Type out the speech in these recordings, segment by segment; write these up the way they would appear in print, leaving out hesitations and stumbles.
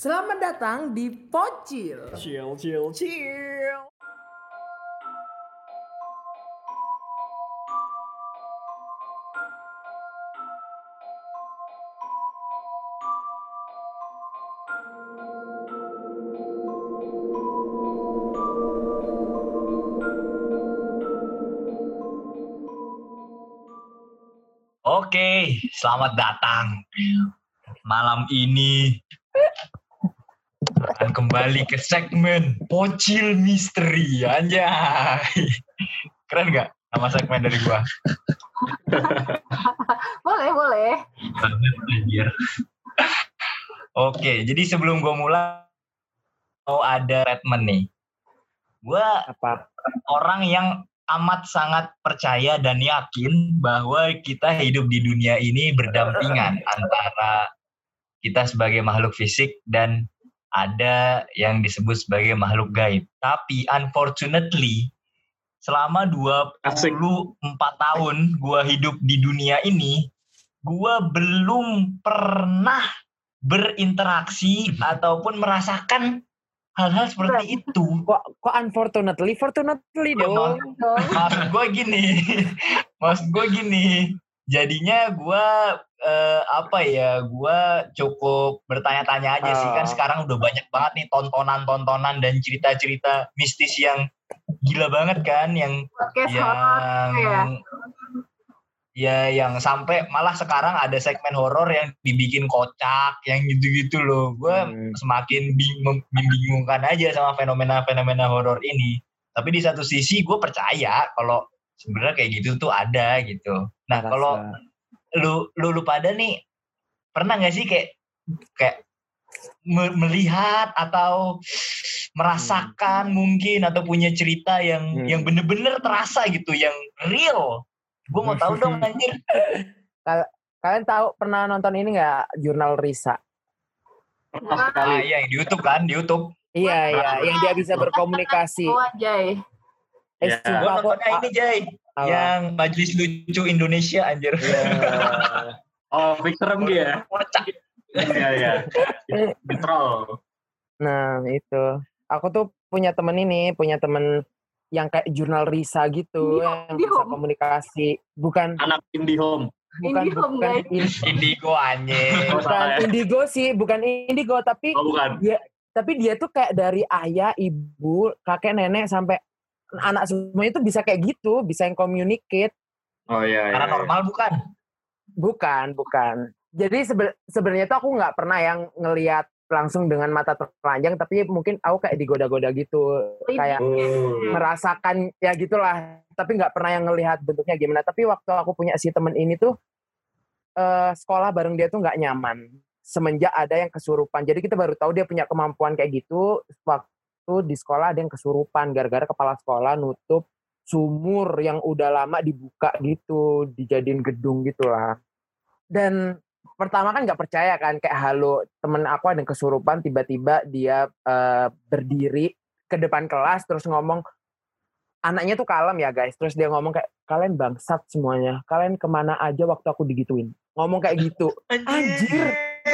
Selamat datang di Pocil. Chill. Oke, selamat datang. Malam ini akan kembali ke segmen Pocil Misteri. Anjay. Keren gak nama segmen dari gua? Boleh. Anjir. Oke, jadi sebelum gua mulai mau ada statement nih. Gua orang yang amat sangat percaya dan yakin bahwa kita hidup di dunia ini berdampingan antara kita sebagai makhluk fisik dan ada yang disebut sebagai makhluk gaib. Tapi unfortunately selama 24 tahun gua hidup di dunia ini, gua belum pernah berinteraksi ataupun merasakan hal-hal seperti itu. Kok unfortunately? Fortunately dong. Maksud gue gini. Jadinya gue gue cukup bertanya-tanya aja sih. Kan sekarang udah banyak banget nih tontonan-tontonan dan cerita-cerita mistis yang gila banget kan, yang yang sampai malah sekarang ada segmen horor yang dibikin kocak, yang gitu-gitu loh. Gue semakin membingungkan aja sama fenomena-fenomena horor ini. Tapi di satu sisi gue percaya kalau sebenarnya kayak gitu tuh ada gitu. Nah, kalau lu pada nih pernah nggak sih kayak melihat atau merasakan mungkin atau punya cerita yang bener-bener terasa gitu, yang real? Gue mau tahu dong anjir. Kalian pernah nonton ini nggak, Jurnal Risa? Iya, di YouTube kan, di YouTube. Iya, yang dia bisa berkomunikasi. Jay. Gue nontonnya ini, Jay. Yang Majelis Lucu Indonesia, anjir. Oh, Victor MG ya? Kocak. Iya. Troll. Nah, itu. Aku tuh punya temen yang kayak Jurnal Risa gitu, yang bisa komunikasi. Bukan anak IndiHome. Bukan Indigo anjing. Bukan Indigo sih, bukan Indigo, tapi dia tuh kayak dari ayah, ibu, kakek, nenek sampai anak semua itu bisa kayak gitu, bisa yang communicate. Oh iya. Paranormal bukan? Bukan. Jadi sebenarnya tuh aku nggak pernah yang ngelihat langsung dengan mata telanjang, tapi mungkin aku kayak digoda-goda gitu, kayak merasakan ya gitulah, tapi nggak pernah yang ngelihat bentuknya gimana. Tapi waktu aku punya si temen ini tuh sekolah bareng dia tuh nggak nyaman semenjak ada yang kesurupan. Jadi kita baru tahu dia punya kemampuan kayak gitu waktu di sekolah ada yang kesurupan gara-gara kepala sekolah nutup sumur yang udah lama dibuka gitu, dijadiin gedung gitulah. Dan pertama kan nggak percaya kan, kayak halo, temen aku ada yang kesurupan, tiba-tiba dia berdiri ke depan kelas terus ngomong, anaknya tuh kalem ya guys, terus dia ngomong kayak, kalian bangsat semuanya, kalian kemana aja waktu aku digituin, ngomong kayak gitu. Anjir.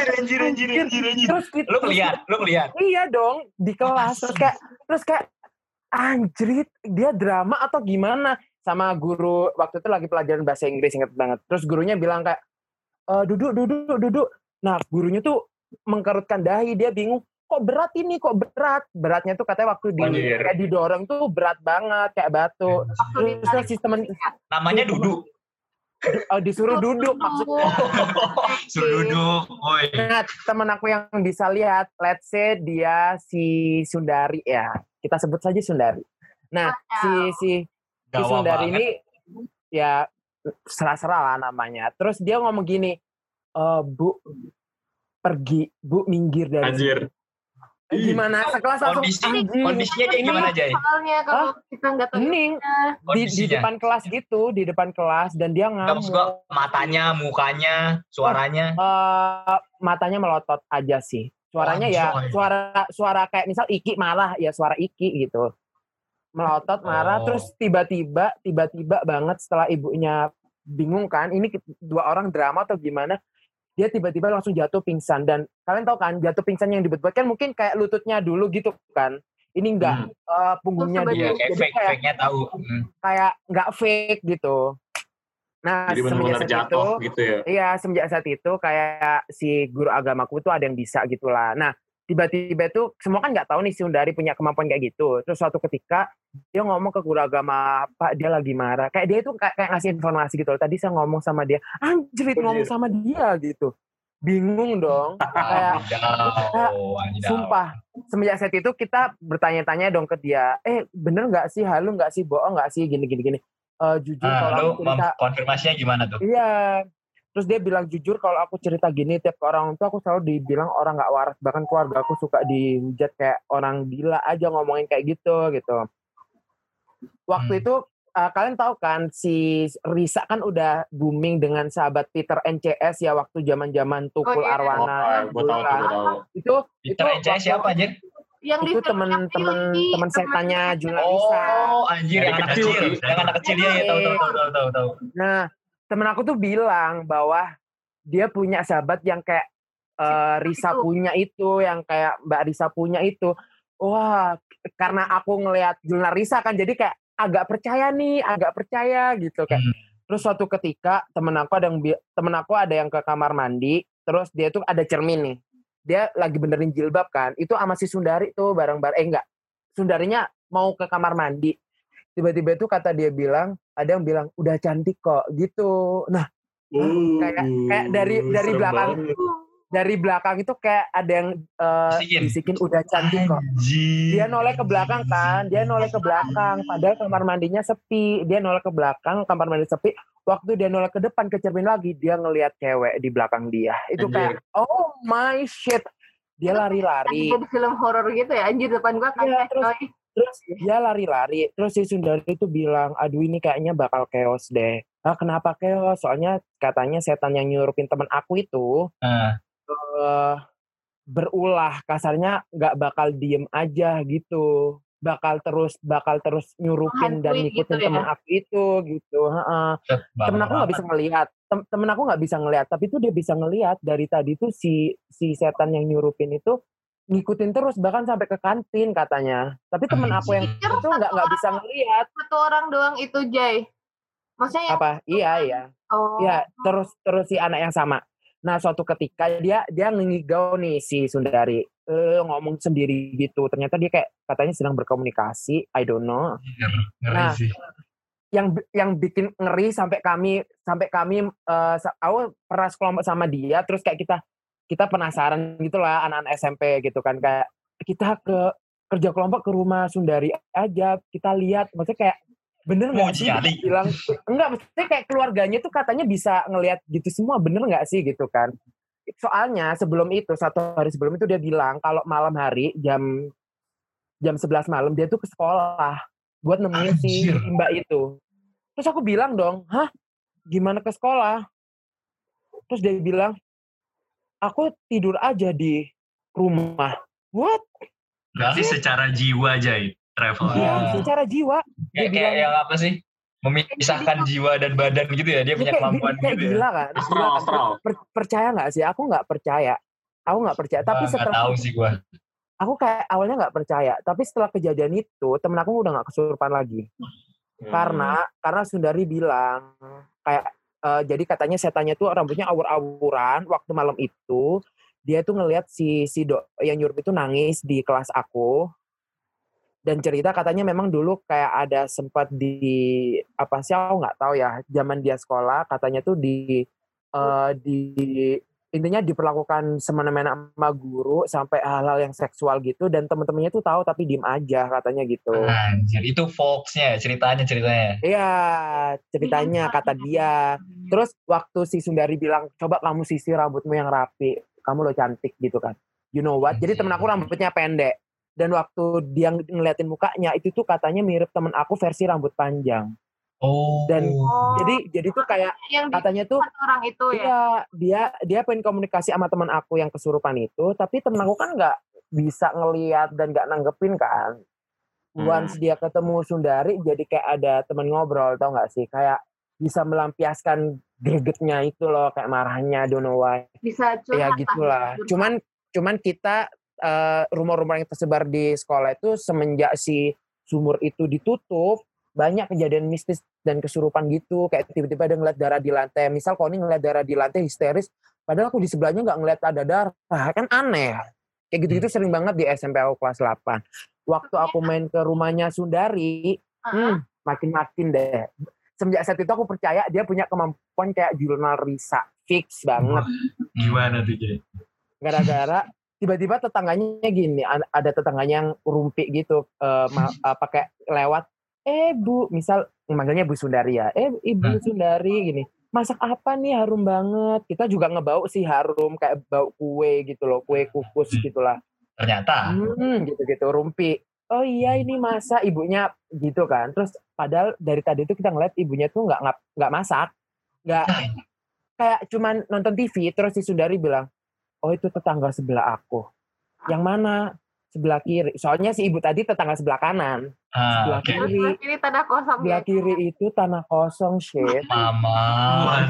Terus lu ngeliat? Iya dong, di kelas. Terus kayak anjrit, dia drama atau gimana? Sama guru waktu itu lagi pelajaran bahasa Inggris, inget banget. Terus gurunya bilang kayak, duduk. Nah, gurunya tuh mengkerutkan dahi, dia bingung, kok berat ini, beratnya tuh katanya waktu kayak didorong tuh berat banget, kayak batu. Terus sistem namanya duduk. Disuruh duduk maksudnya. Suruh duduk. Nah, temen aku yang bisa lihat, let's say dia si Sundari ya, kita sebut saja Sundari. Nah, si Sundari ini ya serah-serah lah namanya. Terus dia ngomong gini, Bu, pergi, Bu, minggir dari anjir. Gimana sekelas langsung kondisinya kayak gimana, Jay? Soalnya kalau kita nggak tahu di depan kelas gitu, di depan kelas, dan dia ngamuk. Matanya, mukanya, suaranya? Matanya melotot aja sih. Suaranya suara kayak misal Iki marah, ya suara Iki gitu. Melotot, marah, terus tiba-tiba banget setelah ibunya bingung kan, ini dua orang drama atau gimana, dia tiba-tiba langsung jatuh pingsan. Dan kalian tahu kan jatuh pingsan yang dibuat kan mungkin kayak lututnya dulu gitu kan, ini enggak punggungnya dulu. Iya, kayak Jadi fake-nya tahu. kayak nggak fake gitu. Nah, Jadi semenjak benar-benar saat itu, jatuh gitu ya. iya semenjak saat itu kayak si guru agamaku tuh ada yang bisa gitulah. Nah, tiba-tiba tuh semua kan nggak tahu nih si Undari punya kemampuan kayak gitu. Terus suatu ketika dia ngomong ke guru agama, Pak dia lagi marah. Kayak dia tuh kayak ngasih informasi gitu. Tadi saya ngomong sama dia, anjir ngomong sama dia gitu. Bingung dong. Kayak sumpah. Semenjak saat itu kita bertanya-tanya dong ke dia, bener nggak sih, halu nggak sih, bohong nggak sih, gini. Jujur kalau aku cerita, konfirmasinya gimana tuh? iya. Terus dia bilang jujur kalau aku cerita gini tiap ke orang tua aku selalu dibilang orang nggak waras, bahkan keluarga aku suka dihujat kayak orang gila aja ngomongin kayak gitu. Waktu itu kalian tahu kan si Risa kan udah booming dengan sahabat Peter NCS ya waktu zaman-zaman Tukul Arwana. Gue tahu. Itu Peter NCS siapa aja? Yang itu teman setannya Juna Risa. Oh anjir, yang anak kecil dia ya tahu. Nah, temen aku tuh bilang bahwa dia punya sahabat yang kayak Risa punya itu, yang kayak Mbak Risa punya itu. Wah, karena aku ngelihat Juna Risa kan jadi kayak agak percaya gitu kayak. Terus suatu ketika temen aku ada yang ke kamar mandi, terus dia tuh ada cermin nih. Dia lagi benerin jilbab kan, itu sama si Sundari tuh bareng-bareng, Sundarinya mau ke kamar mandi, tiba-tiba itu kata dia bilang, ada yang bilang udah cantik kok gitu. Nah, kayak dari belakang itu kayak ada yang bisikin udah cantik kok. Dia noleh ke belakang kan, padahal kamar mandinya sepi. Dia noleh ke belakang, kamar mandi sepi. Waktu dia noleh ke depan ke cermin lagi, dia ngelihat cewek di belakang dia. Itu kayak, oh my shit. Dia lari-lari. Jadi film horor gitu ya, anjir depan gua kayak terus dia lari-lari. Terus si Sundari itu bilang, aduh ini kayaknya bakal chaos deh. Ah, kenapa chaos? Soalnya katanya setan yang nyurupin teman aku itu berulah, kasarnya nggak bakal diem aja gitu, bakal terus nyurupin dan ngikutin gitu temen aku itu gitu. Temen aku nggak bisa ngelihat, tapi itu dia bisa ngelihat dari tadi tuh si setan yang nyurupin itu ngikutin terus bahkan sampai ke kantin katanya. Tapi temen aku yang itu nggak bisa ngelihat. Satu orang doang itu Jay. Maksudnya apa? Iya. Oh. Iya, terus si anak yang sama. Nah, suatu ketika dia ngigau nih si Sundari, ngomong sendiri gitu. Ternyata dia kayak katanya sedang berkomunikasi, I don't know. Ngeri sih. Yang bikin ngeri sampai kami aku pernah sekelompok sama dia, terus kayak kita penasaran gitulah anak-anak SMP gitu kan, kayak kita ke kerja kelompok ke rumah Sundari aja, kita lihat, maksudnya kayak bener nggak sih bilang enggak, maksudnya kayak keluarganya tuh katanya bisa ngelihat gitu semua, bener nggak sih gitu kan. Soalnya sebelum itu, 1 hari sebelum itu dia bilang kalau malam hari jam 11 malam dia tuh ke sekolah buat nemuin si mbak itu. Terus aku bilang dong, hah gimana ke sekolah? Terus dia bilang, aku tidur aja di rumah. What? Berarti secara jiwa aja travel. Iya, secara jiwa. Kayak yang apa sih? Memisahkan jiwa dan badan gitu ya, dia punya kemampuan kayak gitu gila ya. Kan? Astral. Percaya nggak sih? Aku nggak percaya. Tapi setelah tahu sih gua. Aku kayak awalnya nggak percaya, tapi setelah kejadian itu temen aku udah nggak kesurupan lagi. Karena Sundari bilang kayak jadi katanya setannya tuh rambutnya awur-awuran waktu malam itu. Dia tuh ngelihat si yang nyurup itu nangis di kelas aku. Dan cerita katanya memang dulu kayak ada sempat di apa sih, aku nggak tahu ya, zaman dia sekolah katanya tuh intinya diperlakukan semena-mena sama guru sampai hal-hal yang seksual gitu, dan teman-temannya tuh tahu tapi diem aja katanya gitu. Anjir, itu folksnya ceritanya. Iya, ceritanya kata dia. Terus waktu si Sundari bilang, coba kamu sisir rambutmu yang rapi, kamu lo cantik gitu kan. You know what? Jadi temen aku rambutnya pendek. Dan waktu dia ngeliatin mukanya, itu tuh katanya mirip temen aku versi rambut panjang. Oh. Dan jadi tuh kayak yang katanya tuh orang itu ya. Iya, dia pengen komunikasi sama teman aku yang kesurupan itu, tapi temen aku kan nggak bisa ngelihat dan nggak nanggepin kan. Once dia ketemu Sundari, jadi kayak ada temen ngobrol, tau nggak sih? Kayak bisa melampiaskan gregetnya itu loh, kayak marahnya, don't know why. Bisa curhat. Ya gitulah. Cuman kita rumor-rumor yang tersebar di sekolah itu semenjak si sumur itu ditutup, banyak kejadian mistis dan kesurupan gitu. Kayak tiba-tiba ada ngeliat darah di lantai. Misal Koni ngeliat darah di lantai histeris, padahal aku di sebelahnya nggak ngeliat ada darah. Kan aneh. Kayak gitu-gitu sering banget di SMP aku kelas 8. Waktu aku main ke rumahnya Sundari, makin-makin deh. Semenjak saat itu aku percaya dia punya kemampuan kayak jurnal Risa. Fix banget. Gimana tuh, Jay? Gara-gara tiba-tiba tetangganya gini, ada tetangganya yang rumpi gitu, pakai lewat, Bu, misal manggilnya Bu Sundari ya, Ibu Sundari gini, masak apa nih harum banget, kita juga ngebau sih harum, kayak bau kue gitu loh, kue kukus gitulah. Ternyata. Gitu-gitu, rumpi. Oh iya ini masak, ibunya gitu kan, terus padahal dari tadi itu kita ngeliat ibunya tuh nggak masak, nggak kayak cuman nonton TV, terus si Sundari bilang, oh itu tetangga sebelah aku. Yang mana? Sebelah kiri. Soalnya si ibu tadi tetangga sebelah kanan. Sebelah kiri tanah kosong. Sebelah kiri itu tanah kosong, shit. Mama.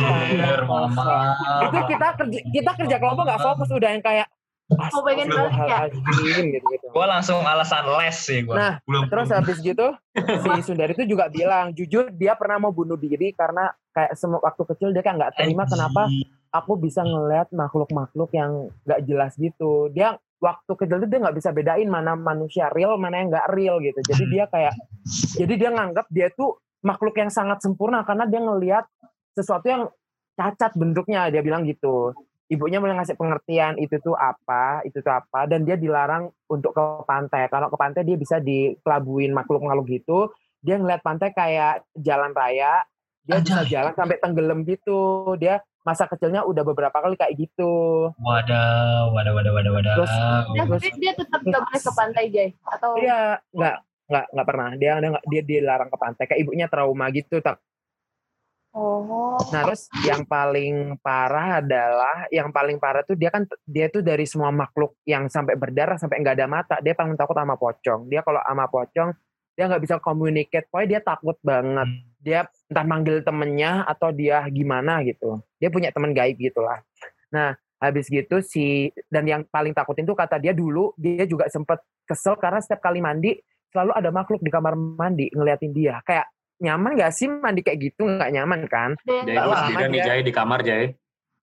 Itu kita kerja kelompok nggak fokus, udah yang kayak mau pengen balik ya? Gitu. Gue langsung alasan les sih gue. Nah, terus habis gitu si Sundari itu juga bilang, jujur dia pernah mau bunuh diri karena kayak waktu kecil dia kayak nggak terima kenapa aku bisa ngeliat makhluk-makhluk yang nggak jelas gitu. Dia waktu kecil itu dia nggak bisa bedain mana manusia real, mana yang nggak real gitu. Jadi dia nganggap dia tuh makhluk yang sangat sempurna karena dia ngelihat sesuatu yang cacat bentuknya. Dia bilang gitu. Ibunya mulai ngasih pengertian itu tuh apa, dan dia dilarang untuk ke pantai. Kalau ke pantai dia bisa dikelabuin makhluk-makhluk gitu. Dia ngeliat pantai kayak jalan raya, dia bisa jalan sampai tenggelam gitu. Dia masa kecilnya udah beberapa kali kayak gitu. Wadah. Terus dia tetap nggak boleh ke pantai, Jay? Atau? Iya, nggak pernah. Dia dilarang ke pantai. Kayak ibunya trauma gitu. Oh. Nah terus yang paling parah tuh dia tuh dari semua makhluk yang sampai berdarah sampai nggak ada mata, dia paling takut sama pocong. Dia kalau sama pocong dia nggak bisa communicate, pokoknya dia takut banget. Dia entah manggil temennya atau dia gimana gitu. Dia punya teman gaib gitulah. Nah habis gitu dan yang paling takutin tuh kata dia dulu dia juga sempet kesel karena setiap kali mandi selalu ada makhluk di kamar mandi ngeliatin dia. Kayak nyaman gak sih mandi kayak gitu? Nggak nyaman kan? Jay, lu sendirian nih Jay di kamar Jay.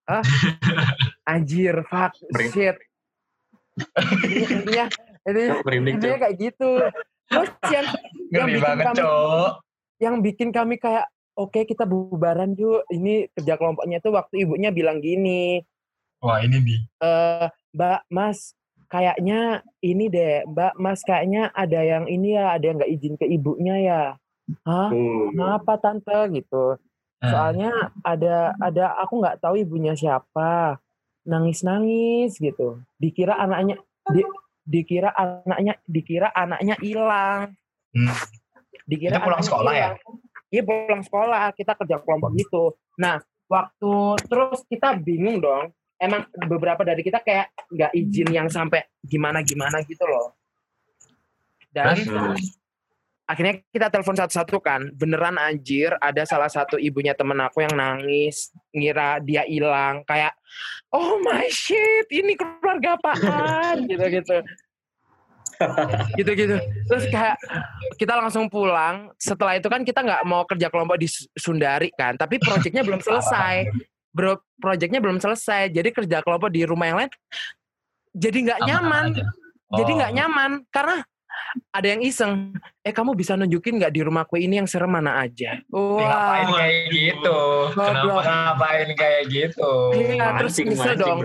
Anjir, fuck, shit. Intinya kayak gitu. Terus yang bikin kami kayak oke, kita bubaran yuk. Ini kerja kelompoknya tuh waktu ibunya bilang gini. Wah ini nih. Mbak, Mas, kayaknya ini deh. Mbak, Mas, kayaknya ada yang ini ya, ada yang nggak izin ke ibunya ya. Hah? Kenapa tante gitu? Soalnya ada aku nggak tahu ibunya siapa, nangis gitu. Dikira anaknya hilang. Dikira kita pulang sekolah ya? Iya pulang sekolah, kita kerja kelompok gitu. Nah waktu terus kita bingung dong. Emang beberapa dari kita kayak nggak izin yang sampai gimana gitu loh. Dan akhirnya kita telepon satu-satu kan, beneran anjir ada salah satu ibunya temen aku yang nangis, ngira dia hilang, kayak oh my shit, ini keluarga apaan, gitu. Terus kayak kita langsung pulang, setelah itu kan kita nggak mau kerja kelompok di Sundari kan, tapi proyeknya belum selesai, jadi kerja kelompok di rumah yang lain, jadi nggak nyaman, karena ada yang iseng, kamu bisa nunjukin nggak di rumahku ini yang serem mana aja? Ngapain kayak gitu? Kenapa ngapain kayak gitu? Iya, terus nyesel dong.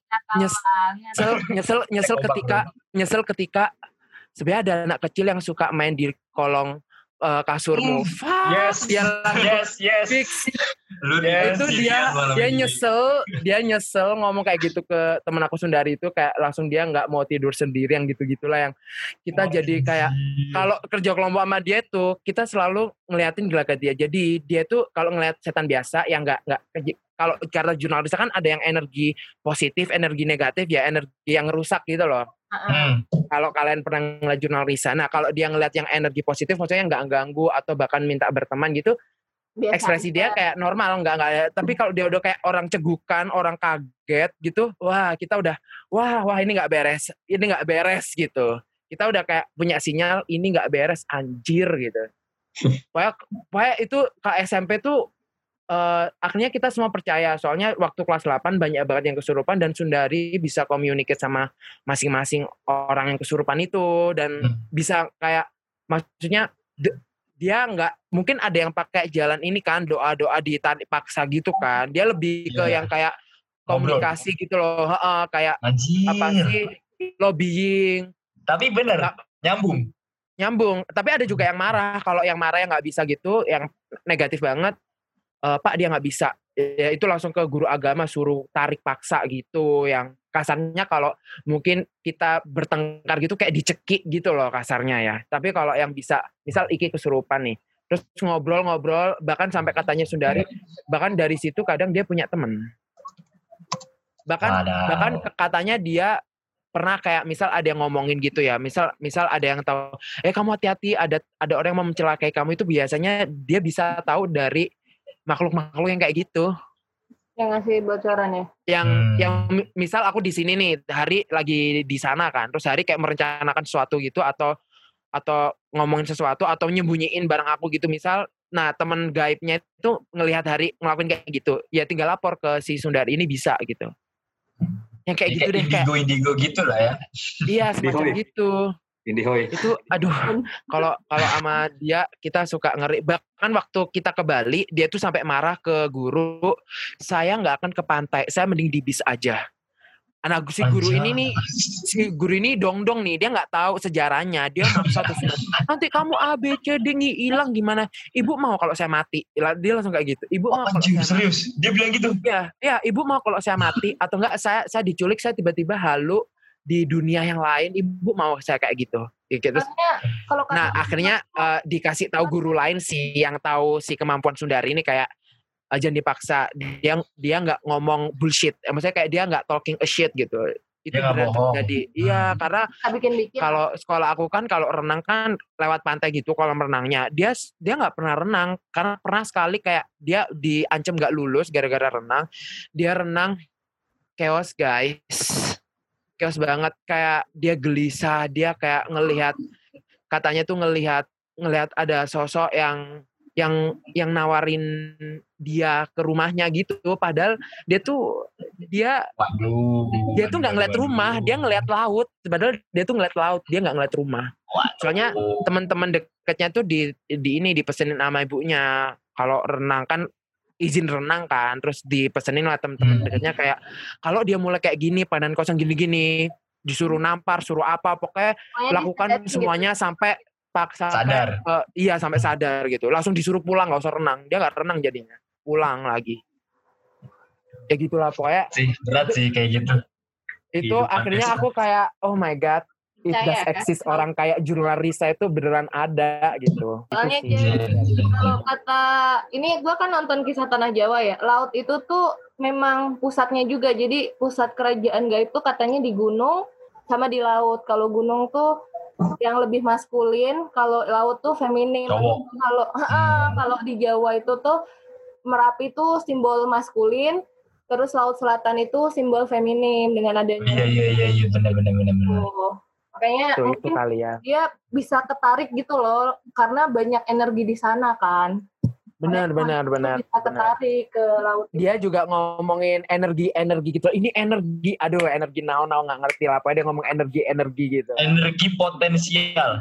Nyesel ketika sebenarnya ada anak kecil yang suka main di kolong kasurmu. Yes. Fix. Itu dia nyesel ngomong kayak gitu ke temen aku Sundari itu, kayak langsung dia nggak mau tidur sendirian gitu-gitulah, yang kita jadi kayak kalau kerja kelompok sama dia tuh kita selalu ngeliatin gelagat dia. Jadi dia tuh kalau ngeliat setan biasa yang nggak kalau karena jurnalis kan ada yang energi positif, energi negatif ya, energi yang rusak gitu loh. Kalau kalian pernah ngeliat jurnal Risa, nah kalau dia ngeliat yang energi positif, maksudnya nggak ganggu atau bahkan minta berteman gitu, Biasa ekspresi aja. dia kayak normal, enggak. Tapi kalau dia udah kayak orang cegukan, orang kaget gitu, wah kita udah, wah ini nggak beres gitu. Kita udah kayak punya sinyal ini nggak beres, anjir gitu. Pokoknya itu ke SMP tuh akhirnya kita semua percaya, soalnya waktu kelas 8 banyak banget yang kesurupan dan Sundari bisa communicate sama masing-masing orang yang kesurupan itu dan bisa kayak maksudnya dia nggak mungkin ada yang pakai jalan ini kan doa-doa ditarik paksa gitu kan, dia lebih ke yang kayak komunikasi gitu loh, kayak Anjir. apa sih lobbying. Tapi bener nyambung. Tapi ada juga yang marah, kalau yang marah yang nggak bisa gitu, yang negatif banget. Pak dia nggak bisa, ya itu langsung ke guru agama suruh tarik paksa gitu, yang kasarnya kalau mungkin kita bertengkar gitu kayak dicekik gitu loh kasarnya ya. Tapi kalau yang bisa, misal Iki kesurupan nih, terus ngobrol, bahkan sampai katanya Sundari, bahkan dari situ kadang dia punya temen. Bahkan katanya dia pernah kayak misal ada yang ngomongin gitu ya, misal ada yang tahu, kamu hati-hati ada orang yang mau mencelakai kamu, itu biasanya dia bisa tahu dari makhluk-makhluk yang kayak gitu. Yang ngasih bocoran ya? Yang misal aku di sini nih, Hari lagi di sana kan, terus Hari kayak merencanakan sesuatu gitu atau ngomongin sesuatu atau nyembunyiin barang aku gitu misal. Nah, teman gaibnya itu ngelihat Hari ngelakuin kayak gitu, ya tinggal lapor ke si Sundari ini bisa gitu. Yang kayak gitu deh, kayak indigo gitu lah ya. Iya, semacam gitu. Indihoy. Itu aduh, kalau sama dia kita suka ngeri. Bahkan waktu kita ke Bali, dia tuh sampai marah ke guru, saya nggak akan ke pantai, saya mending di bis aja. Anak si guru ini dong nih, dia nggak tahu sejarahnya, dia maksa terus nanti kamu A B C D hilang gimana? Ibu mau kalau saya mati? Dia langsung kayak gitu. Ibu mau kalau saya serius? Mati? Dia bilang gitu? Ya, ibu mau kalau saya mati atau enggak saya diculik, saya tiba-tiba halu di dunia yang lain, ibu mau saya kayak gitu. Terus, nah akhirnya dikasih tahu guru lain sih yang tahu si kemampuan Sundari ini kayak jangan dipaksa, dia nggak ngomong bullshit, maksudnya kayak dia nggak talking a shit gitu. Itu benar terjadi. Iya, karena kalau sekolah aku kan kalau renang kan lewat pantai gitu kolam renangnya. Dia nggak pernah renang karena pernah sekali kayak dia diancam nggak lulus gara-gara renang. Dia renang chaos guys. Chaos banget, kayak dia gelisah, dia kayak katanya tuh ngelihat ada sosok yang nawarin dia ke rumahnya gitu, padahal dia tuh nggak ngeliat rumah, dia ngeliat laut, padahal dia tuh ngeliat laut, dia nggak ngeliat rumah. Soalnya teman-teman dekatnya tuh dipesenin sama ibunya kalau renang kan izin renang kan, terus dipesenin lah teman-teman dekatnya kayak kalau dia mulai kayak gini padan kosong gini-gini disuruh nampar, suruh apa, pokoknya lakukan semuanya sampai sadar. Sampai sadar gitu. Langsung disuruh pulang, nggak usah renang. Dia nggak renang jadinya, pulang lagi. Ya gitulah pokoknya. Berat sih kayak gitu. Itu akhirnya aku kayak oh my god, it does exist orang kayak jurnal Risa itu beneran ada gitu. Soalnya kalau kata ini gue kan nonton Kisah Tanah Jawa ya, laut itu tuh memang pusatnya juga. Jadi pusat kerajaan gaib tuh katanya di gunung sama di laut. Kalau gunung tuh yang lebih maskulin, kalau laut tuh feminim. Kalau di Jawa itu tuh Merapi tuh simbol maskulin, terus Laut Selatan itu simbol feminim dengan adanya. Iya benar. Makanya itu kali ya. Dia bisa ketarik gitu loh karena banyak energi di sana kan. Benar. Bisa ketarik ke laut. Dia juga ngomongin energi gitu. Ini energi, energi now nggak ngerti lah. Apa dia ngomong energi gitu. Energi potensial.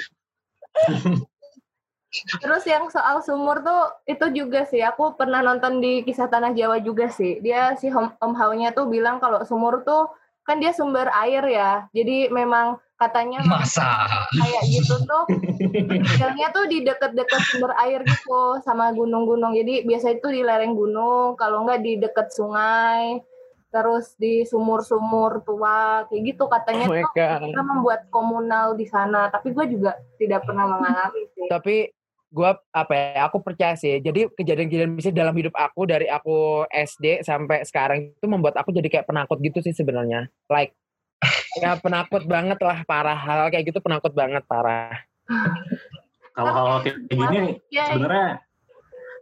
Terus yang soal sumur tuh itu juga sih. Aku pernah nonton di Kisah Tanah Jawa juga sih. Dia si Om Hao-nya tuh bilang kalau sumur tuh kan dia sumber air ya. Jadi memang katanya masa kayak gitu tuh tinggalnya tuh di dekat-dekat sumber air gitu sama gunung-gunung. Jadi biasa itu di lereng gunung, kalau enggak di dekat sungai, terus di sumur-sumur tua kayak gitu katanya. Kita membuat komunal di sana, tapi gue juga tidak pernah mengalami sih. Tapi gue aku percaya sih. Jadi kejadian-kejadian misalnya dalam hidup aku dari aku SD sampai sekarang itu membuat aku jadi kayak penakut gitu sih sebenarnya. Like ya penakut banget lah, parah, hal kayak gitu penakut banget, parah. Kalau hal kayak gini sebenarnya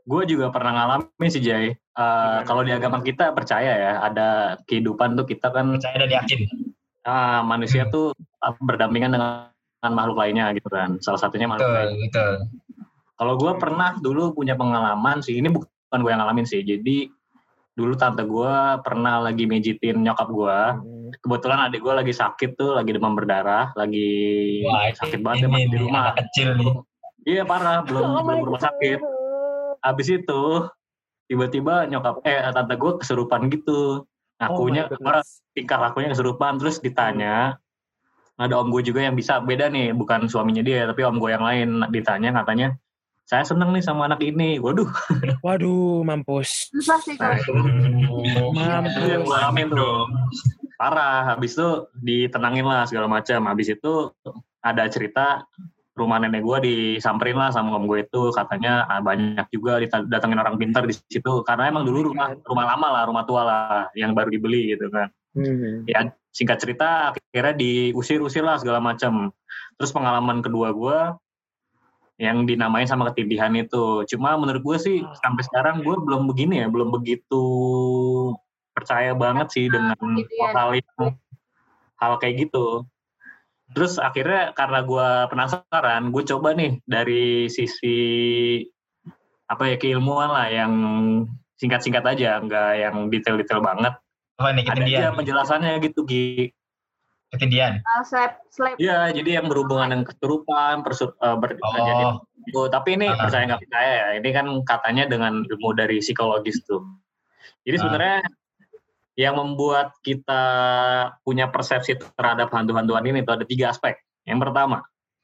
gue juga pernah ngalamin sih Jay. Kalau di agama kita percaya ya, ada kehidupan tuh kita kan Percaya dan yakin. manusia tuh berdampingan dengan makhluk lainnya gitu kan. Salah satunya makhluk lain. Betul. Kalau gue pernah dulu punya pengalaman sih, ini bukan gue yang ngalamin sih. Jadi dulu tante gue pernah lagi mijitin nyokap gue. Kebetulan adik gue lagi sakit tuh, lagi demam berdarah, lagi sakit banget emang di rumah. Anak kecil nih. Iya parah, belum rumah sakit. Habis itu tiba-tiba tante gue kesurupan gitu. Tingkah lakunya kesurupan, terus ditanya. Ada om gue juga yang bisa, beda nih, bukan suaminya dia, tapi om gue yang lain ditanya, katanya, saya seneng nih sama anak ini. Waduh, mampus. Susah sih kalau Itu yang gue alamin tuh. Parah, habis itu ditenangin lah segala macam. Habis itu ada cerita rumah nenek gue disamperin lah sama om gue itu, katanya banyak juga datangin orang pintar di situ, karena emang dulu rumah lama lah, rumah tua lah, yang baru dibeli gitu kan. Ya singkat cerita akhirnya diusir lah segala macam. Terus pengalaman kedua gue yang dinamain sama ketindihan itu, cuma menurut gue sih sampai sekarang gue belum begitu percaya banget sih dengan hal kayak gitu. Terus akhirnya karena gue penasaran, gue coba nih dari sisi keilmuan lah, yang singkat-singkat aja, nggak yang detail-detail banget. Apa nih ketindihan? Ada aja penjelasannya gitu, Gi. Ketindihan? Slap. Iya, jadi yang berhubungan dengan kesurupan, jadi itu. Tapi ini percaya nggak percaya ya, ini kan katanya dengan ilmu dari psikologis tuh. Jadi sebenarnya yang membuat kita punya persepsi terhadap hantu-hantuan ini tuh ada 3 aspek. Yang pertama,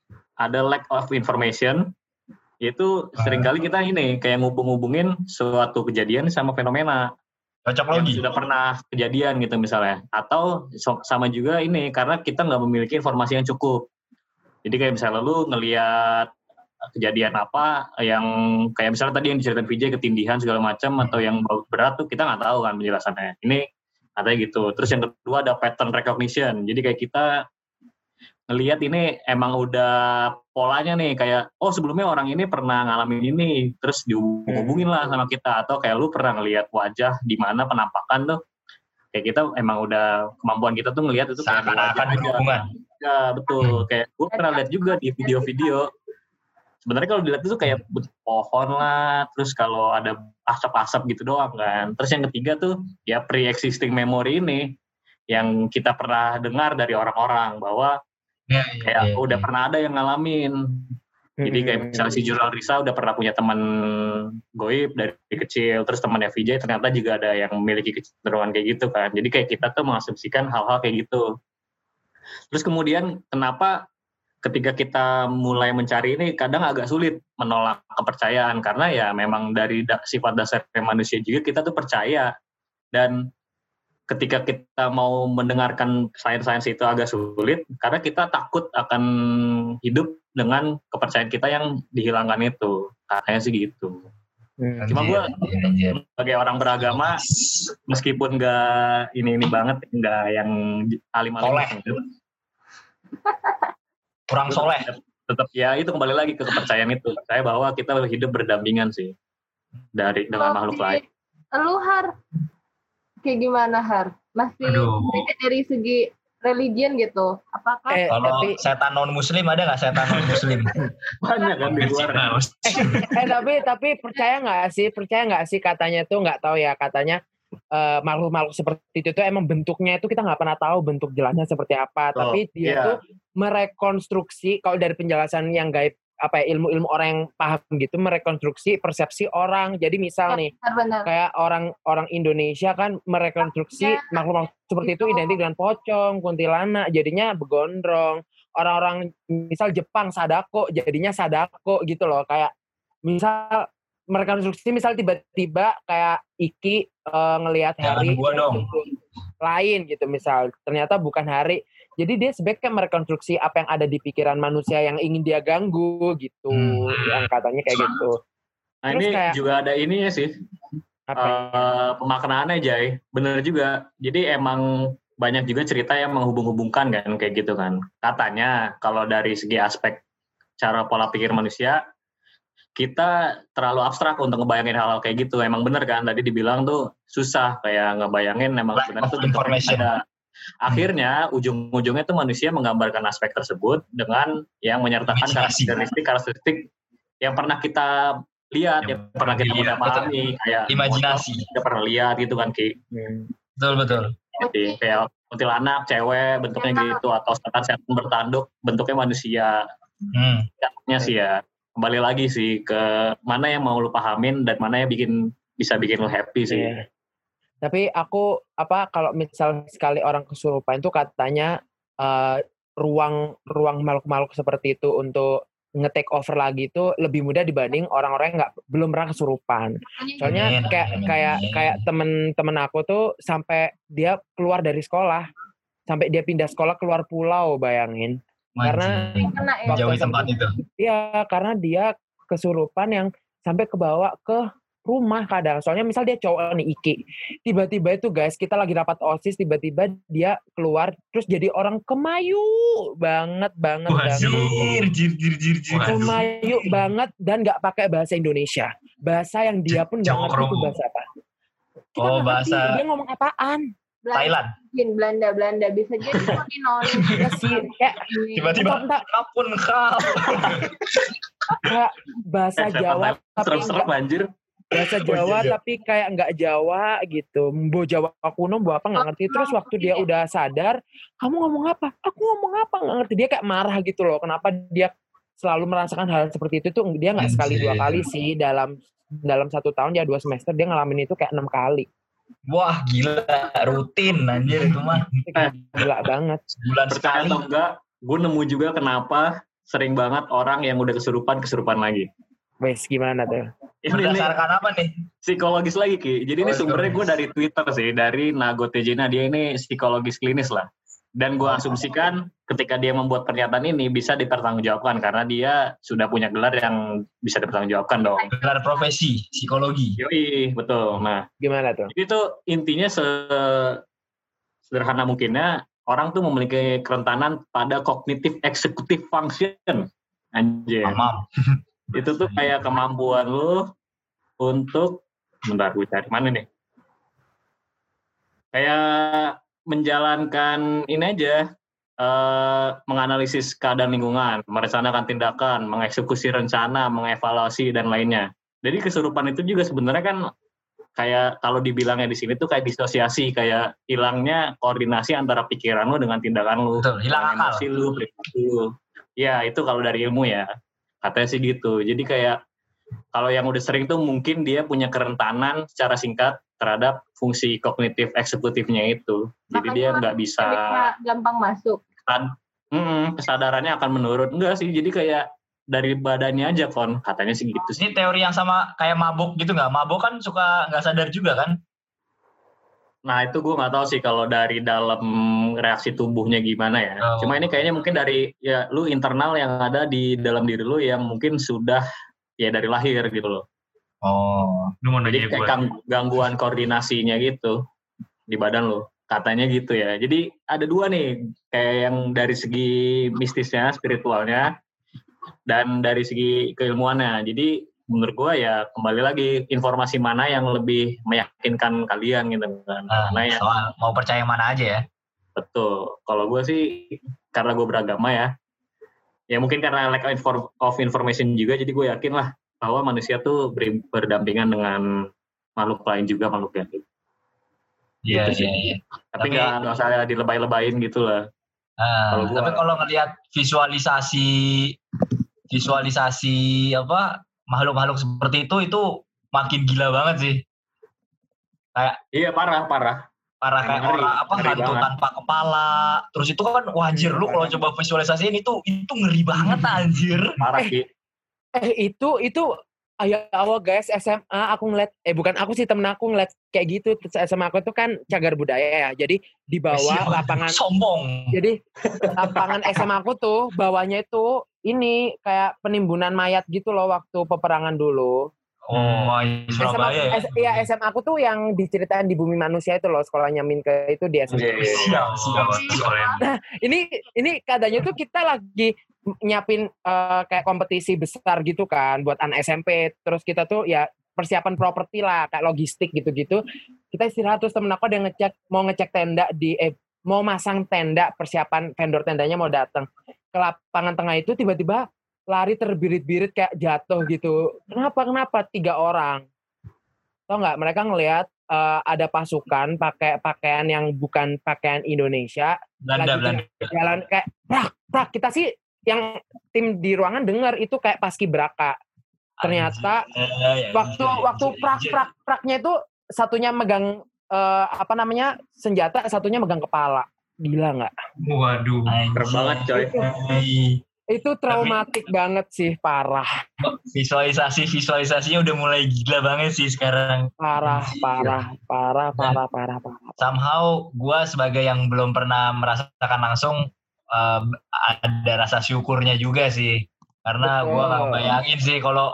ada lack of information, yaitu seringkali kita ini kayak ngubung-ngubungin suatu kejadian sama fenomena. Cocok logi. Sudah pernah kejadian gitu misalnya. Atau sama juga ini, karena kita nggak memiliki informasi yang cukup. Jadi kayak misalnya lu ngelihat kejadian apa, yang kayak misalnya tadi yang diceritain Vijay, ketindihan segala macam, atau yang berat tuh kita nggak tahu kan penjelasannya. Ini katanya gitu. Terus yang kedua ada pattern recognition. Jadi kayak kita ngelihat ini emang udah polanya nih, kayak sebelumnya orang ini pernah ngalamin ini, terus dihubungin lah sama kita, atau kayak lu pernah ngelihat wajah di mana penampakan tuh, kayak kita emang udah kemampuan kita tuh ngelihat itu kayak wajah berhubungan. Ya betul, kayak gue pernah lihat juga di video-video. Sebenarnya kalau dilihat itu kayak pohon lah, terus kalau ada asap-asap gitu doang kan. Terus yang ketiga tuh ya pre-existing memory ini, yang kita pernah dengar dari orang-orang bahwa udah pernah ada yang ngalamin. Jadi kayak misalnya si Jurnal Risa udah pernah punya teman goib dari kecil, terus temannya Vijay ternyata juga ada yang memiliki kecenderungan kayak gitu kan. Jadi kayak kita tuh mengasumsikan hal-hal kayak gitu. Terus kemudian kenapa ketika kita mulai mencari ini kadang agak sulit menolak kepercayaan, karena ya memang dari sifat dasar manusia juga kita tuh percaya, dan ketika kita mau mendengarkan sains-sains itu agak sulit karena kita takut akan hidup dengan kepercayaan kita yang dihilangkan itu, katanya sih gitu. Cuma gue sebagai orang beragama, meskipun nggak ini banget, nggak yang alim-alim gitu, kurang soleh, tetap ya itu kembali lagi ke kepercayaan itu. Saya bahwa kita hidup berdampingan sih dengan makhluk lain. Lu Har, kayak gimana Har? Masih dari segi religion gitu? Apakah? Kalau setan non Muslim ada nggak setan non Muslim? Banyak kan di luar. Tapi percaya nggak sih katanya tuh, nggak tahu ya, katanya makhluk-makhluk seperti itu tuh emang bentuknya itu kita nggak pernah tahu bentuk jelasnya seperti apa, tapi dia tuh merekonstruksi, kalau dari penjelasan yang gaib ilmu-ilmu orang yang paham gitu, merekonstruksi persepsi orang. Jadi misal nih kayak orang Indonesia kan merekonstruksi makhluk seperti itu identik dengan pocong, kuntilanak, jadinya begondrong. Orang-orang misal Jepang sadako, jadinya sadako gitu loh. Kayak misal merekonstruksi, misal tiba-tiba kayak Iki ngelihat hari lain gitu, misal ternyata bukan hari. Jadi dia sebenarnya merekonstruksi apa yang ada di pikiran manusia yang ingin dia ganggu gitu, yang katanya kayak gitu. Nah terus ini kayak, juga ada ininya sih, pemaknaannya Jay, bener juga. Jadi emang banyak juga cerita yang menghubung-hubungkan kan kayak gitu kan. Katanya kalau dari segi aspek cara pola pikir manusia, kita terlalu abstrak untuk ngebayangin hal-hal kayak gitu. Emang bener kan tadi dibilang tuh susah kayak ngebayangin emang sebenarnya tuh information. Akhirnya ujung-ujungnya tuh manusia menggambarkan aspek tersebut dengan yang menyertakan karakteristik yang pernah kita lihat, yang pernah kita pahami, kayak imajinasi. Kita pernah lihat gitu kan, Ki. Betul. Jadi kayak kuntilanak, cewek bentuknya gitu, atau setan bertanduk bentuknya manusia. Bentuknya sih ya, kembali lagi sih ke mana yang mau lu pahamin dan mana yang bisa bikin lu happy sih. Yeah. Tapi aku kalau misal sekali orang kesurupan itu katanya ruang makhluk-makhluk seperti itu untuk nge-take over lagi itu lebih mudah dibanding orang-orang yang belum pernah kesurupan. Soalnya kayak temen aku tuh sampai dia keluar dari sekolah, sampai dia pindah sekolah keluar pulau, bayangin. Karena jauh tempat itu. Iya, karena dia kesurupan yang sampai kebawa ke rumah kadang. Soalnya misal dia cowok nih, Iki. Tiba-tiba itu guys, kita lagi rapat OSIS, tiba-tiba dia keluar terus jadi orang kemayu banget. Kemayu banget dan enggak pakai bahasa Indonesia. Bahasa yang dia pun enggak ngerti itu bahasa apa. Kita bahasa dia ngomong apaan? Thailand. Belanda bisa jadi non. Tiba-tiba kapun kau. Bahasa Jawa tapi banjir. Bahasa Jawa tapi kayak nggak Jawa gitu. Mbo Jawa kuno, mbo apa nggak ngerti. Terus waktu dia udah sadar, kamu ngomong apa? Aku ngomong apa? Nggak ngerti. Dia kayak marah gitu loh. Kenapa dia selalu merasakan hal seperti itu tuh? Dia nggak sekali 2 kali sih dalam 1 tahun ya 2 semester dia ngalamin itu kayak 6 kali. Wah gila, rutin anjir itu mah. Gila banget. Sebulan sekali. Atau enggak, gue nemu juga kenapa sering banget orang yang udah kesurupan lagi. Wes gimana tuh? Berdasarkan apa nih? Psikologis lagi, Ki. Jadi ini sumbernya gue dari Twitter sih, dari Nago Tejena. Dia ini psikologis klinis lah. Dan gue asumsikan ketika dia membuat pernyataan ini bisa dipertanggungjawabkan karena dia sudah punya gelar yang bisa dipertanggungjawabkan dong. Gelar profesi psikologi. Yoi, betul. Nah, gimana tuh? Jadi tuh intinya sederhana mungkinnya orang tuh memiliki kerentanan pada cognitive executive function. Anjir. Itu tuh kayak kemampuan lu untuk bentar gue cari mana nih. Kayak menjalankan ini aja, menganalisis keadaan lingkungan, merencanakan tindakan, mengeksekusi rencana, mengevaluasi dan lainnya. Jadi kesurupan itu juga sebenarnya kan kayak kalau dibilangnya di sini tuh kayak disosiasi, kayak hilangnya koordinasi antara pikiran lu dengan tindakan lu. Betul, hilang akal. Emosi lu, perilaku lu. Ya itu kalau dari ilmu ya, katanya sih gitu. Jadi kayak kalau yang udah sering tuh mungkin dia punya kerentanan secara singkat terhadap fungsi kognitif eksekutifnya itu. Jadi makanya dia nggak bisa gampang masuk. Kesadarannya akan menurun. Enggak sih, jadi kayak dari badannya aja kon, katanya sih gitu sih. Ini teori yang sama kayak mabuk gitu nggak? Mabuk kan suka nggak sadar juga kan? Nah itu gue nggak tahu sih kalau dari dalam reaksi tubuhnya gimana ya. Cuma ini kayaknya mungkin dari ya lu internal yang ada di dalam diri lu yang mungkin sudah ya dari lahir gitu loh. Jadi kayak gangguan koordinasinya gitu di badan lo, katanya gitu ya. Jadi ada 2 nih, kayak yang dari segi mistisnya, spiritualnya, dan dari segi keilmuannya. Jadi menurut gue ya kembali lagi informasi mana yang lebih meyakinkan kalian gitu kan. Soal mau percaya mana aja ya. Betul. Kalau gue sih karena gue beragama ya mungkin karena lack of information juga, jadi gue yakin lah bahwa manusia tuh berdampingan dengan makhluk lain juga, makhluk yang gitu. Iya. Tapi nggak usah dilebay-lebayin gitu lah. Tapi kalau ngelihat visualisasi apa makhluk-makhluk seperti itu makin gila banget sih. Kayak iya parah kayak orang hantu tanpa kepala. Terus itu kan wajir lu kalau coba visualisasiin itu ngeri banget anjir. Parah sih. Itu awal guys SMA aku ngeliat bukan aku sih, temen aku ngeliat kayak gitu. SMA aku tuh kan cagar budaya ya, jadi di bawah lapangan sombong. Jadi lapangan SMA aku tuh bawahnya itu ini kayak penimbunan mayat gitu loh waktu peperangan dulu. Surabaya ya. SMA aku tuh yang diceritain di Bumi Manusia itu loh, sekolahnya Minke itu di SMA. Siap. Nah, ini keadaannya tuh kita lagi nyiapin kayak kompetisi besar gitu kan buat anak SMP. Terus kita tuh ya persiapan properti lah, kayak logistik gitu-gitu. Kita istirahat, terus temen aku ada mau ngecek tenda mau masang tenda, persiapan vendor tendanya mau datang ke lapangan tengah itu, tiba-tiba lari terbirit-birit kayak jatuh gitu. Kenapa? 3 orang. Tau nggak? Mereka ngelihat ada pasukan pakai pakaian yang bukan pakaian Indonesia. Belanda. Jalan kayak prak. Kita sih yang tim di ruangan dengar itu kayak paskibraka. Ternyata waktu prak-praknya itu satunya megang senjata, satunya megang kepala. Gila nggak? Waduh, keren banget coy. Itu traumatik banget sih, parah. Visualisasinya udah mulai gila banget sih sekarang. Parah. Somehow gue sebagai yang belum pernah merasakan langsung ada rasa syukurnya juga sih. Karena gue gak bayangin sih kalau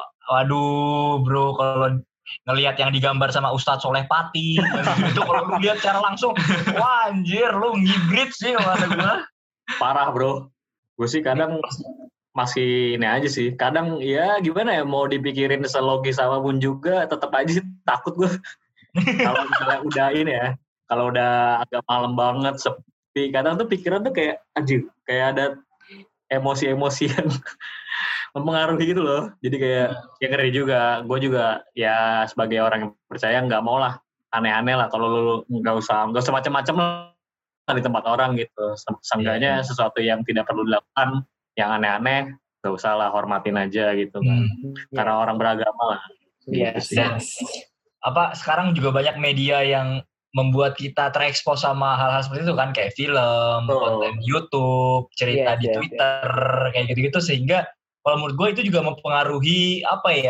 ngelihat yang digambar sama Ustadz Soleh Pati itu kalau lu lihat secara langsung, wah anjir lu ngibrit sih kata gue. Parah bro. Gue sih kadang masih ini aja sih. Kadang ya gimana ya, mau dipikirin selogis apapun juga tetap aja sih takut gue. Kalau misalnya udah ini ya, kalau udah agak malam banget sepi, kadang tuh pikiran tuh kayak anjir, kayak ada emosi-emosi yang mempengaruhi gitu loh. Jadi kayak ya ngeri juga. Gue juga ya sebagai orang yang percaya nggak mau lah aneh-aneh lah. Kalau lu nggak usah macam-macam lah di tempat orang gitu. Seenggaknya sesuatu yang tidak perlu dilakukan, yang aneh-aneh, gak usah lah, hormatin aja gitu kan. Karena orang beragama lah. Yes. Sekarang juga banyak media yang membuat kita terekspos sama hal-hal seperti itu kan, kayak film, konten YouTube, cerita di Twitter, kayak gitu-gitu, sehingga kalau menurut gue itu juga mempengaruhi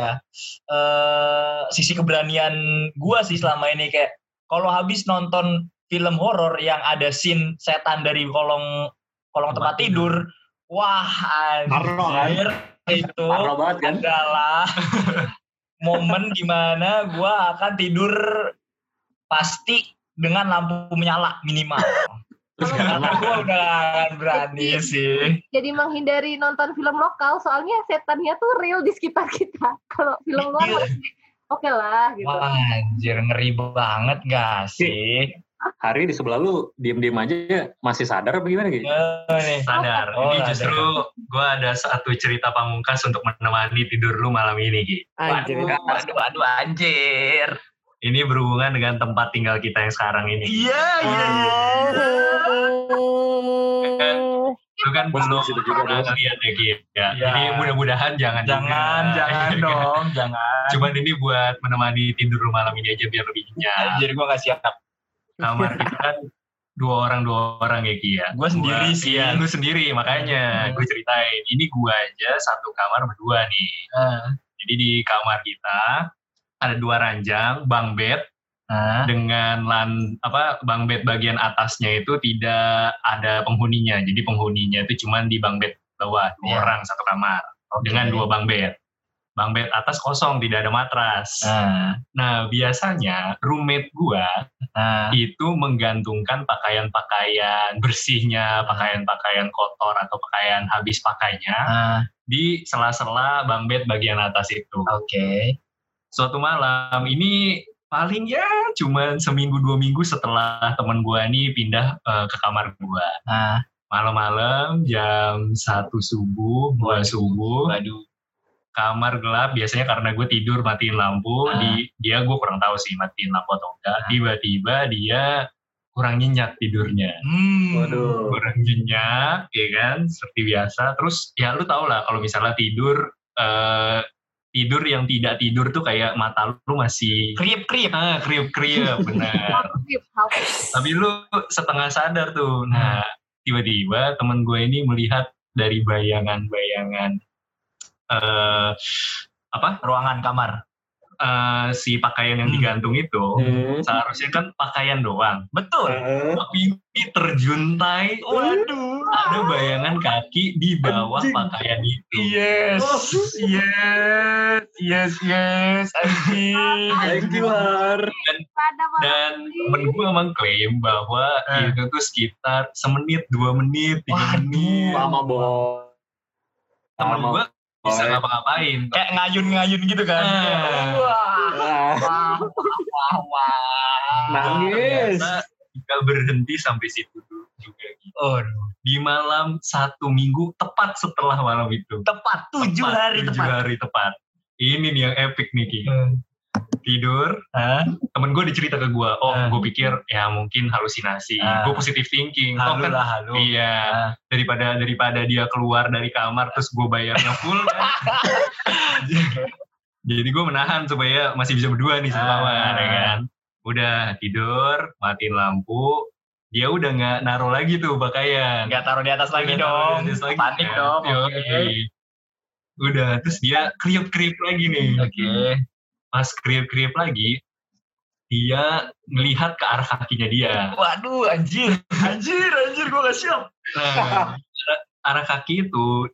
sisi keberanian gue sih selama ini. Kayak kalau habis nonton film horor yang ada scene setan dari kolong tempat tidur, wah anjir, itu adalah momen dimana gue akan tidur pasti dengan lampu menyala minimal. Karena gue udah akan berani sih. Jadi menghindari nonton film lokal, soalnya setannya tuh real di sekitar kita. Kalau film luar oke lah gitu. Wah anjir, ngeri banget gak sih? Hari di sebelah lu diem-diem aja masih sadar apa gimana gitu? Sadar. Ini justru gue ada satu cerita pamungkas untuk menemani tidur lu malam ini, Gi. Waduh, anjir. Ini berhubungan dengan tempat tinggal kita yang sekarang ini. Iya. Lu kan belum pernah ngeliat ya, Gi. Jadi mudah-mudahan jangan dong, jangan. Cuman ini buat menemani tidur lu malam ini aja biar lebih nyenyak. Jadi gue gak siap. Kamar kita kan dua orang ya Ki ya. Gue sendiri sih. Iya, lu sendiri makanya gue ceritain. Ini gue aja satu kamar berdua nih. Jadi di kamar kita ada 2 ranjang, bunk bed dengan bunk bed bagian atasnya itu tidak ada penghuninya. Jadi penghuninya itu cuma di bunk bed bawah, 2 orang satu kamar dengan 2 bunk bed. Bunk bed atas kosong, tidak ada matras. Nah, biasanya roommate gua itu menggantungkan pakaian-pakaian bersihnya, pakaian-pakaian kotor atau pakaian habis pakainya di sela-sela bunk bed bagian atas itu. Oke. Suatu malam ini paling ya cuma seminggu 2 minggu setelah teman gua ini pindah ke kamar gua. Malam-malam jam 1 subuh, 2 subuh. Waduh. Kamar gelap, biasanya karena gue tidur matiin lampu, dia gue kurang tahu sih matiin lampu atau enggak. Tiba-tiba dia kurang nyenyak tidurnya. Kurang nyenyak, ya kan, seperti biasa. Terus ya lu tau lah kalau misalnya tidur yang tidak tidur tuh kayak mata lu masih kriep-kriep. Kriep-kriep, benar. Tapi lu setengah sadar tuh. Nah, tiba-tiba temen gue ini melihat dari bayangan-bayangan ruangan kamar. Si pakaian yang digantung itu seharusnya kan pakaian doang. Betul. Tapi ini terjuntai. Waduh. Ada bayangan kaki di bawah pakaian itu. Yes. Thank you, Har. Dan temen gue emang klaim bahwa itu tuh sekitar 1 menit, 2 menit, 3 menit. Lama, Bos. temen gue bisa ngapa-ngapain. Kayak ngayun-ngayun gitu kan. Wah, nangis. Ternyata gak berhenti sampai situ juga gitu. Oh, Di malam 1 minggu tepat setelah malam itu. tepat 7 hari 7 tepat. hari tepat. Ini nih yang epic nih Ki. Tidur, temen gue dicerita ke gue, gue pikir ya mungkin halusinasi. Gue positive thinking. Halu lah, halu. Iya, daripada dia keluar dari kamar terus gue bayarnya full kan. Jadi gue menahan supaya masih bisa berdua nih sama kamar, ya kan. Udah tidur, matiin lampu, dia udah nggak naruh lagi tuh pakaian. Nggak taruh di atas lagi Udah taruh dong. di atas lagi, Panik kan. dong. Yoi. Oke. Udah, terus dia kriuk-kriuk lagi nih. Oke. Pas kriuk-kriuk lagi, dia ngelihat ke arah kakinya dia. Waduh, anjir, gue gak siap. Nah, arah kaki itu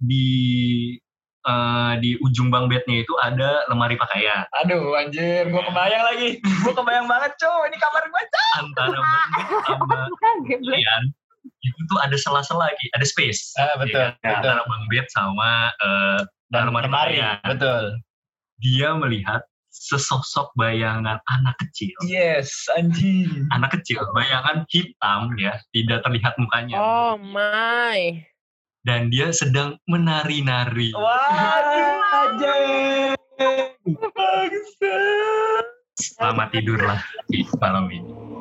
di ujung bang bednya itu ada lemari pakaian. Aduh, anjir, gue kebayang lagi. Gue kebayang banget, cow. Ini kamar gue, cow. Antara bang bed sama pakaian itu tuh ada sela-sela lagi, ada space. Betul, Ya kan? Antara bang bed sama Dan lemari lemari, pakaian. betul. Dia melihat sesosok bayangan anak kecil. Yes, anjing. Anak kecil, bayangan hitam ya, tidak terlihat mukanya. Oh my. Dan dia sedang menari-nari. Waduh, anjing. Bagus. Selamat tidur lah di malam ini.